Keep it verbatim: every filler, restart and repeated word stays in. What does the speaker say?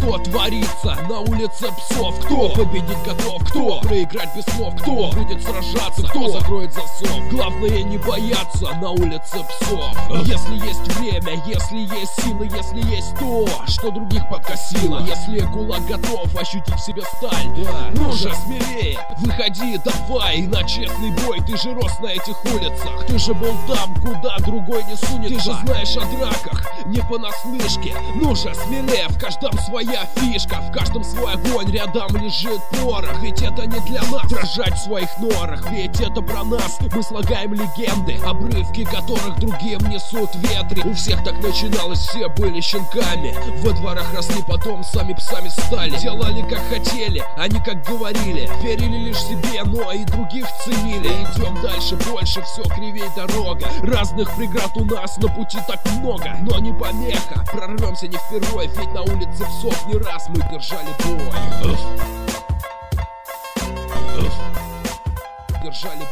Что творится на улице псов? Кто победить готов? Кто проиграть без слов? Кто будет сражаться? Кто закроет засов? Главное не бояться на улице псов. Если есть время, если есть силы, если есть то, что других подкосило, если кулак готов ощутить в себе сталь, да. Ну же смелее, выходи, давай на честный бой. Ты же рос на этих улицах, ты же был там, куда другой не сунется. Ты же знаешь о драках, не понаслышке. Ну же смелее, в каждом своя фишка, в каждом свой огонь, рядом лежит порох. Ведь это не для нас дрожать в своих норах, ведь это про нас. Мы слагаем легенды, обрывки которых другим несут ветры. У всех так начиналось, все были щенками, во дворах росли, потом сами псами стали. Делали как хотели, а не как говорили, верили лишь себе, но и других ценили. Идем дальше, больше, все кривей дорога. Разных преград у нас на пути так много, но не помеха, прорвемся не впервой, ведь на улице псов не раз мы держали бой. Держали